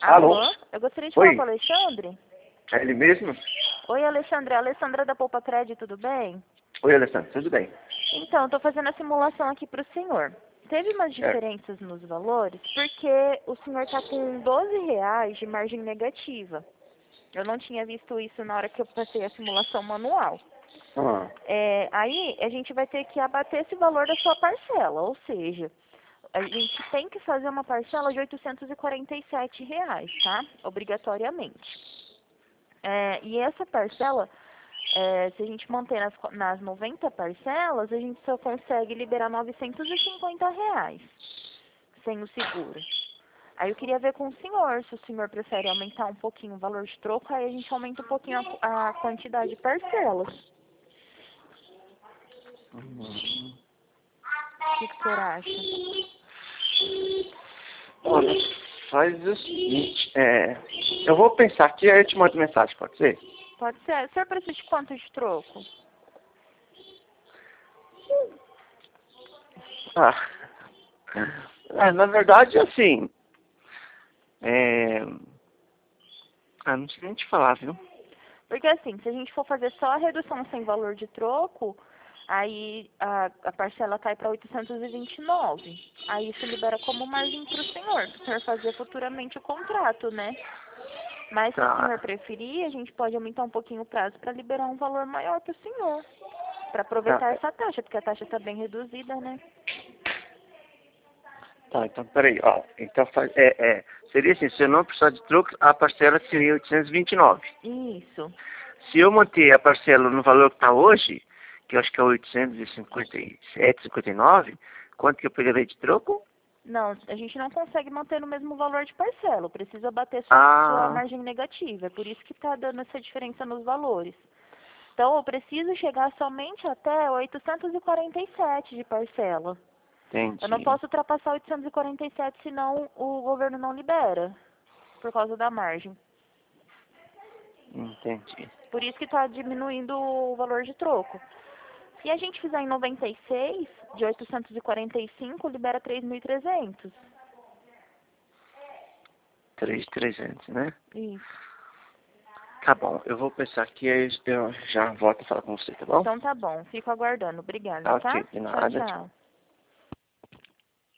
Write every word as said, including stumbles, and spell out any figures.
Alô? Alô? Eu gostaria de falar Oi, com o Alexandre. é ele mesmo? Oi, Alexandre. A Alessandra da Poupa Crédito, tudo bem? Oi, Alessandro, tudo bem? Então, eu estou fazendo a simulação aqui para o senhor. Teve umas É. diferenças nos valores porque o senhor está com doze reais de margem negativa. Eu não tinha visto isso na hora que eu passei a simulação manual. Ah, É, aí, a gente vai ter que abater esse valor da sua parcela, ou seja, a gente tem que fazer uma parcela de oitocentos e quarenta e sete reais, tá? Obrigatoriamente. É, e essa parcela, é, se a gente manter nas, nas noventa parcelas, a gente só consegue liberar novecentos e cinquenta reais sem o seguro. Aí eu queria ver com o senhor, se o senhor prefere aumentar um pouquinho o valor de troco, aí a gente aumenta um pouquinho a, a quantidade de parcelas. hum. O que, que o senhor acha? Olha, faz o seguinte, é, eu vou pensar aqui, aí eu te mando mensagem, pode ser? Pode ser. O senhor precisa de quanto de troco? Ah, é, na verdade, assim, é, ah, não sei nem te falar, viu? Porque assim, se a gente for fazer só a redução sem valor de troco, aí a, a parcela cai para oitocentos e vinte e nove. Aí isso libera como margem para o senhor, se o senhor fazer futuramente o contrato, né? Mas se o senhor Tá, preferir, a gente pode aumentar um pouquinho o prazo para liberar um valor maior para o senhor. Para tá, aproveitar essa taxa, porque a taxa está bem reduzida, né? tá, então peraí, ó, então faz, é, é, seria assim, se eu não precisar de troco, a parcela seria oitocentos e vinte e nove. Isso. Se eu manter a parcela no valor que está hoje, que eu acho que é oitocentos e cinquenta e sete, cinquenta e nove, quanto que eu pegarei de troco? Não, a gente não consegue manter no mesmo valor de parcela. Precisa bater sua, sua Ah, margem negativa. É por isso que está dando essa diferença nos valores. Então, eu preciso chegar somente até oitocentos e quarenta e sete de parcela. Eu não entendi, posso ultrapassar oitocentos e quarenta e sete, senão o governo não libera, por causa da margem. entendi. Por isso que está diminuindo o valor de troco. Se a gente fizer em noventa e seis, de oitocentos e quarenta e cinco, libera três mil e trezentos. três mil e trezentos, né? Isso. Tá bom, eu vou pensar aqui, aí eu já volto a falar com você, tá bom? Então tá bom, fico aguardando. Obrigada, Tá tá? ok, de Tchau, nada, tchau. tchau.